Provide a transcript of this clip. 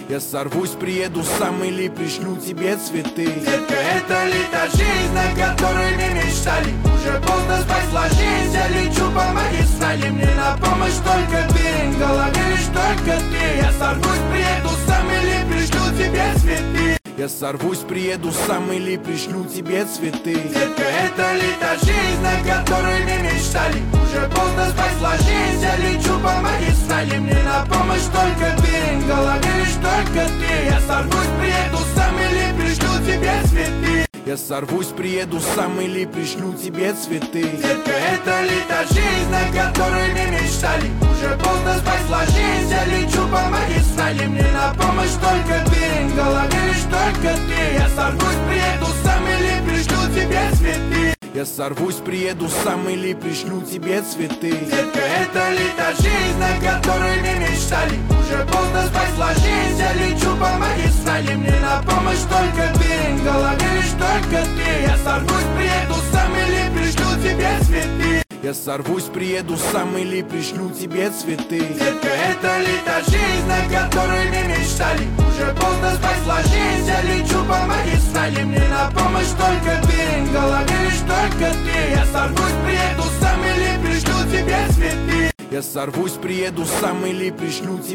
Я сорвусь, приеду сам или пришлю тебе цветы. Детка, это ли та жизнь, о которой мы мечтали? Уже поздно, спасла жизнь, я лечу по магистрали. Мне на помощь только ты, в голове лишь только ты. Я сорвусь, приеду сам или пришлю тебе цветы. Я сорвусь, приеду сам или пришлю тебе цветы. Детка, это ли та жизнь, о которой мы мечтали? Уже поздно, спасла жизнь, я лечу по магистрали. Мне на помощь только ты, в голове лишь только ты. Я сорвусь, приеду сам или пришлю тебе цветы. Я сорвусь, приеду сам или пришлю тебе цветы. Детка, это ли та жизнь, о которой мы мечтали? Уже поздно, спасла жизнь, я лечу по магистрали. Мне на помощь только ты, в голове лишь только ты. Я сорвусь, приеду сам или пришлю тебе цветы. Я сорвусь, приеду сам или пришлю тебе цветы. Детка, это ли та жизнь, о которой мы мечтали? Уже поздно, спасла жизнь, я лечу по магистрали. Мне на помощь только ты, в голове лишь только ты. Я сорвусь, приеду сам или пришлю тебе цветы. Я сорвусь, приеду сам или пришлю тебе цветы. Детка, это ли та жизнь, о которой мы мечтали? Уже поздно, спасла жизнь, я лечу по магистрали. Мне на помощь только ты, в голове лишь только ты. Я сорвусь, приеду сам или пришлю тебе цветы. Я сорвусь, приеду сам или пришлю тебе